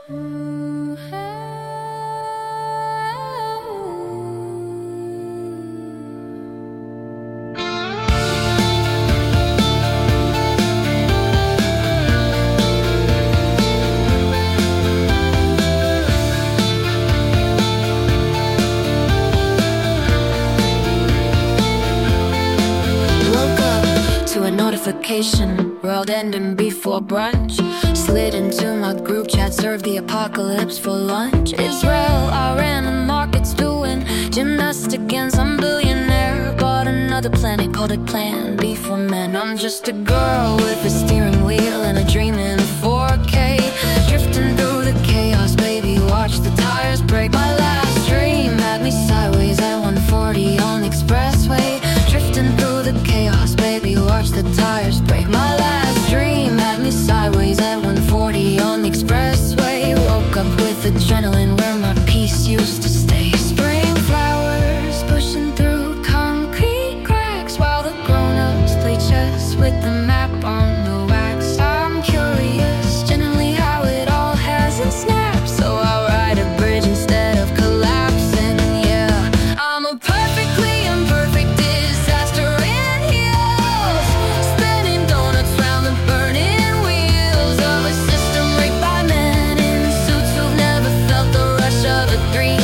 Notification, world ending before brunch. Slid into my group chat, served the apocalypse for lunch. Israel, Iran, and markets doing gymnastics against some billionaire. Bought another planet, called it Plan B for men. I'm just a girl with a steering wheel and a dream in 4K. Drifting through the chaos, baby, watch the tires break. My last dream had me sideways at 140 on the expressway. Drifting through the chaos, baby, watch the tires break. My last dream had me sideways at 140 on the expressway. Woke up with adrenaline where my peace used to stay. Spring flowers pushing through concrete cracks while the grown-ups play chess with the map on the wax. I'm curious generally how it all hasn't snapped, so I'll ride a bridge instead of collapsing. Yeah, I'm a perfectly imperfect disaster in heels, spinning donuts round the burning wheels of a system rigged by men in suits who've never felt the rush of a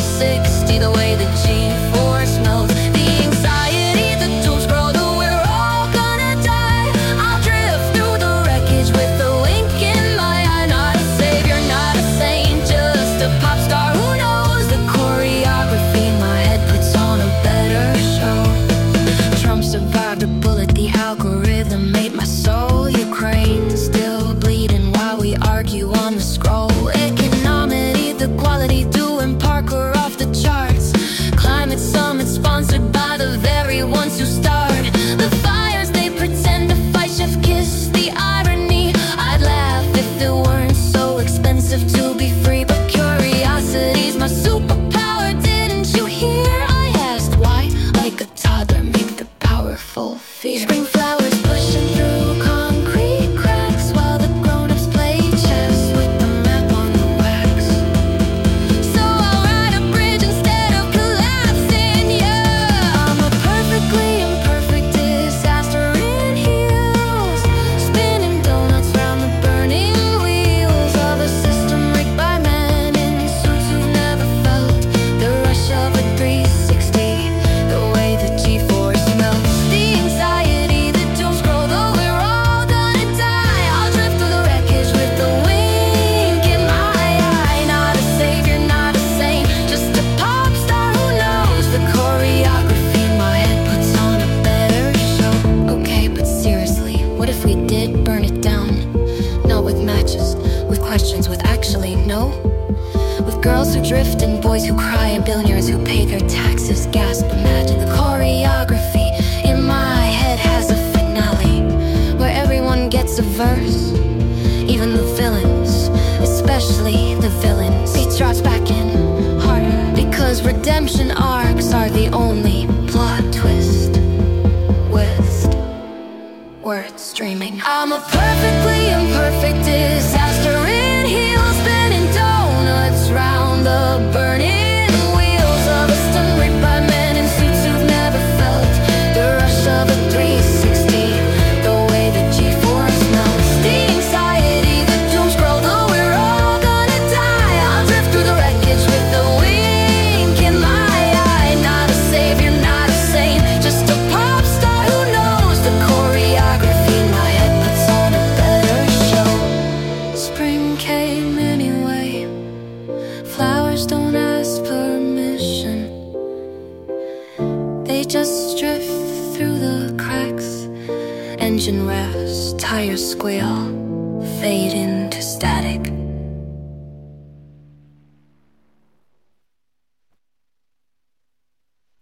360. The way the G-force melts, the anxiety, the doom scroll that we're all gonna die. I'll drift through the wreckage with a wink in my eye. Not a savior, not a saint, just a pop star who knows the choreography. My head puts on a better show. Trump survived a bullet, the algorithm made my soul. Ukraine still bleeding while we argue on the scroll. Economity, the quality, doing Parker off the charts. Climate summit sponsored by the very ones who start the fires they pretend to fight. Chef kiss the irony. I'd laugh if it weren't so expensive to be free, but curiosity's my superpower. Didn't you hear? I asked why. Like a toddler, make the powerful fear. Spring flowers pushing through concrete cracks while the grown-ups play chess with the map on the wax. So I'll ride a bridge instead of collapsing. Yeah, I'm a perfectly imperfect disaster in heels, spinning donuts round the burning wheels of a system rigged by men in suits who never felt the rush of a 360. The way the G-force melts, the anxiety, the doom scroll, though we're all gonna die. I'll drift through the wreckage with a wink in my eye. Not a savior, not a saint, just a pop star who knows the choreography. My head puts on a better show. Okay, but seriously, what if we did burn it down? Not with matches, with questions, with actually no. With girls who drift and boys who cry and billionaires who pay their taxes. Gasp, imagine the choreography in my head has a finale where everyone gets a verse, even the villains, especially the villains. Beat drops back in harder because redemption arcs are the only plot twist with words dreaming. I'm a perfectly imperfect disaster in heels, spinning donuts round the burning wheels of a system rigged by men in suits who've never felt the rush of a 360. The way the G-force melts, the anxiety, the doom scroll, though we're all gonna die. I'll drift through the wreckage with a wink in my eye. Not a savior, not a saint, just a pop star who knows the choreography. My head puts on a better show. Spring came anyway. Flowers don't ask permission, they just drift through the cracks. Engine revs, tires squeal, fade into static.